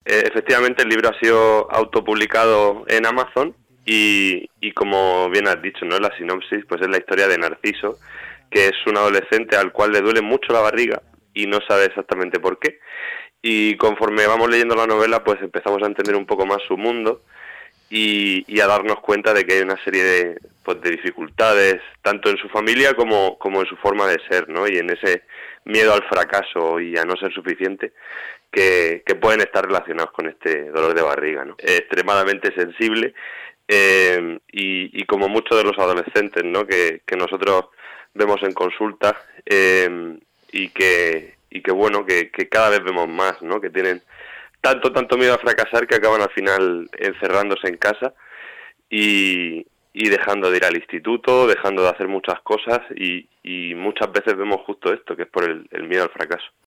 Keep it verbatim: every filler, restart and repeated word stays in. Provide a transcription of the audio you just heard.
eh, efectivamente el libro ha sido autopublicado en Amazon y, y como bien has dicho, ¿no? La sinopsis pues es la historia de Narciso, que es un adolescente al cual le duele mucho la barriga y no sabe exactamente por qué. Y conforme vamos leyendo la novela, pues empezamos a entender un poco más su mundo y, y a darnos cuenta de que hay una serie de, pues, de dificultades, tanto en su familia como, como en su forma de ser, ¿no? Y en ese miedo al fracaso y a no ser suficiente que, que pueden estar relacionados con este dolor de barriga, ¿no? Es extremadamente sensible eh, y, y como muchos de los adolescentes, ¿no? Que, que nosotros vemos en consulta eh, y que y que bueno que, que cada vez vemos más, ¿no? Que tienen tanto tanto miedo a fracasar que acaban al final encerrándose en casa y, y dejando de ir al instituto, dejando de hacer muchas cosas y, y muchas veces vemos justo esto, que es por el, el miedo al fracaso.